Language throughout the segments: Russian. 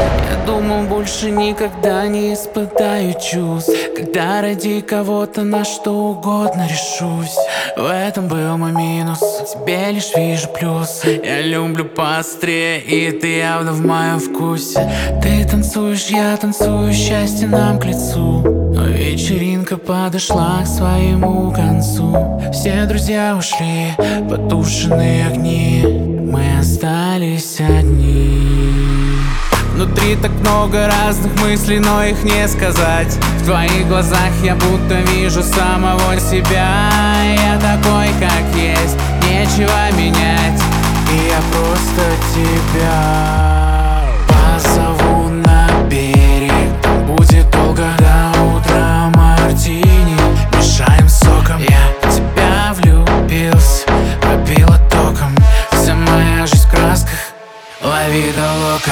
Я думал, больше никогда не испытаю чувств, когда ради кого-то на что угодно решусь. В этом был мой минус, в тебе лишь вижу плюсы. Я люблю поострее, и ты явно в моем вкусе. Ты танцуешь, я танцую, счастье нам к лицу. Но вечеринка подошла к своему концу. Все друзья ушли, потушенные огни, мы остались одни. Внутри так много разных мыслей, но их не сказать. В твоих глазах я будто вижу самого себя. Я такой, как есть, нечего менять, и я просто тебя позову на берег. Там будет долго до утра, мартини мешаем соком. Я в тебя влюбился, пробила током. Вся моя жизнь в красках, лови да лока.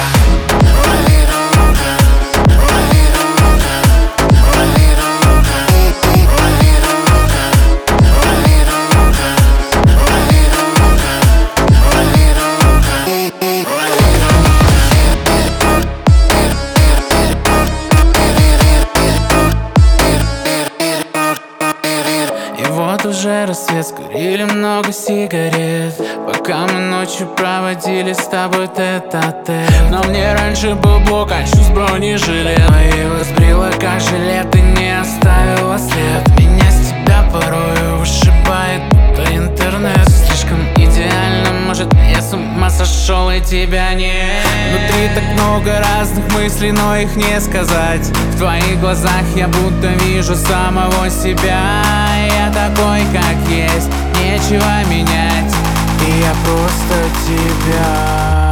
Вот уже рассвет, скурили много сигарет, пока мы ночью проводили с тобой тет-а-тет. Но мне раньше был блок, а чувств бронежилет. Его сбрила как жилет, ты не оставила след. Меня с тебя порою вышибает, будто интернет. Слишком идеально, может, я с ума сошел и тебя нет. Внутри так много разных мыслей, но их не сказать. В твоих глазах я будто вижу самого себя. Я такой, как есть, нечего менять, и я просто тебя